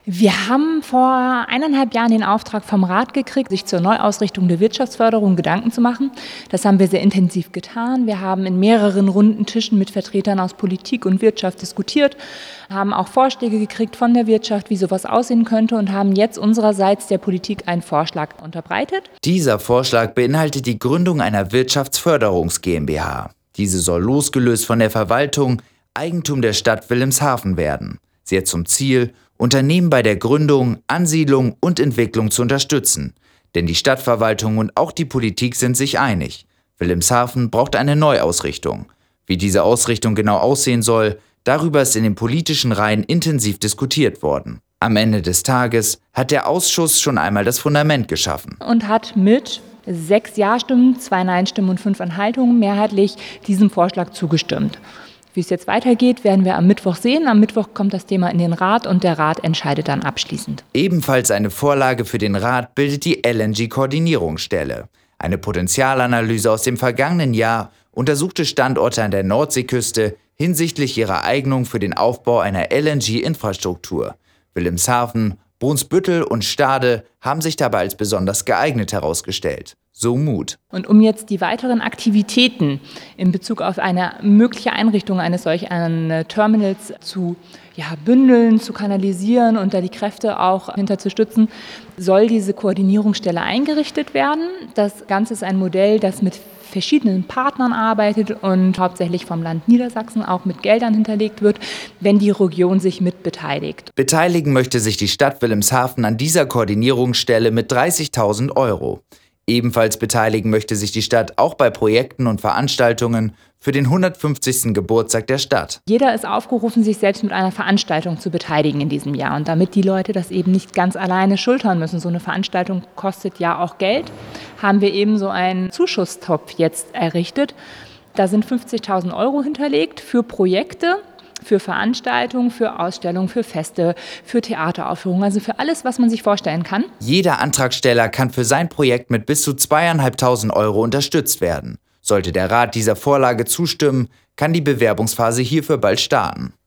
Wir haben vor 1,5 Jahren den Auftrag vom Rat gekriegt, sich zur Neuausrichtung der Wirtschaftsförderung Gedanken zu machen. Das haben wir sehr intensiv getan. Wir haben in mehreren runden Tischen mit Vertretern aus Politik und Wirtschaft diskutiert, haben auch Vorschläge gekriegt von der Wirtschaft, wie sowas aussehen könnte und haben jetzt unsererseits der Politik einen Vorschlag unterbreitet. Dieser Vorschlag beinhaltet die Gründung einer Wirtschaftsförderungs GmbH. Diese soll losgelöst von der Verwaltung Eigentum der Stadt Wilhelmshaven werden. Sie hat zum Ziel, Unternehmen bei der Gründung, Ansiedlung und Entwicklung zu unterstützen. Denn die Stadtverwaltung und auch die Politik sind sich einig. Wilhelmshaven braucht eine Neuausrichtung. Wie diese Ausrichtung genau aussehen soll, darüber ist in den politischen Reihen intensiv diskutiert worden. Am Ende des Tages hat der Ausschuss schon einmal das Fundament geschaffen. Und hat mit 6 Ja-Stimmen, 2 Nein-Stimmen und 5 Enthaltungen mehrheitlich diesem Vorschlag zugestimmt. Wie es jetzt weitergeht, werden wir am Mittwoch sehen. Am Mittwoch kommt das Thema in den Rat und der Rat entscheidet dann abschließend. Ebenfalls eine Vorlage für den Rat bildet die LNG-Koordinierungsstelle. Eine Potenzialanalyse aus dem vergangenen Jahr untersuchte Standorte an der Nordseeküste hinsichtlich ihrer Eignung für den Aufbau einer LNG-Infrastruktur. Wilhelmshaven, Brunsbüttel und Stade haben sich dabei als besonders geeignet herausgestellt. So Mut. Und um jetzt die weiteren Aktivitäten in Bezug auf eine mögliche Einrichtung eines solchen Terminals zu bündeln, zu kanalisieren und da die Kräfte auch hinter zu stützen, soll diese Koordinierungsstelle eingerichtet werden. Das Ganze ist ein Modell, das mit verschiedenen Partnern arbeitet und hauptsächlich vom Land Niedersachsen auch mit Geldern hinterlegt wird, wenn die Region sich mit beteiligt. Beteiligen möchte sich die Stadt Wilhelmshaven an dieser Koordinierungsstelle mit 30.000 €. Ebenfalls beteiligen möchte sich die Stadt auch bei Projekten und Veranstaltungen für den 150. Geburtstag der Stadt. Jeder ist aufgerufen, sich selbst mit einer Veranstaltung zu beteiligen in diesem Jahr. Und damit die Leute das eben nicht ganz alleine schultern müssen, so eine Veranstaltung kostet ja auch Geld, haben wir eben so einen Zuschusstopf jetzt errichtet. Da sind 50.000 € hinterlegt für Projekte, für Veranstaltungen, für Ausstellungen, für Feste, für Theateraufführungen, also für alles, was man sich vorstellen kann. Jeder Antragsteller kann für sein Projekt mit bis zu 2.500 € unterstützt werden. Sollte der Rat dieser Vorlage zustimmen, kann die Bewerbungsphase hierfür bald starten.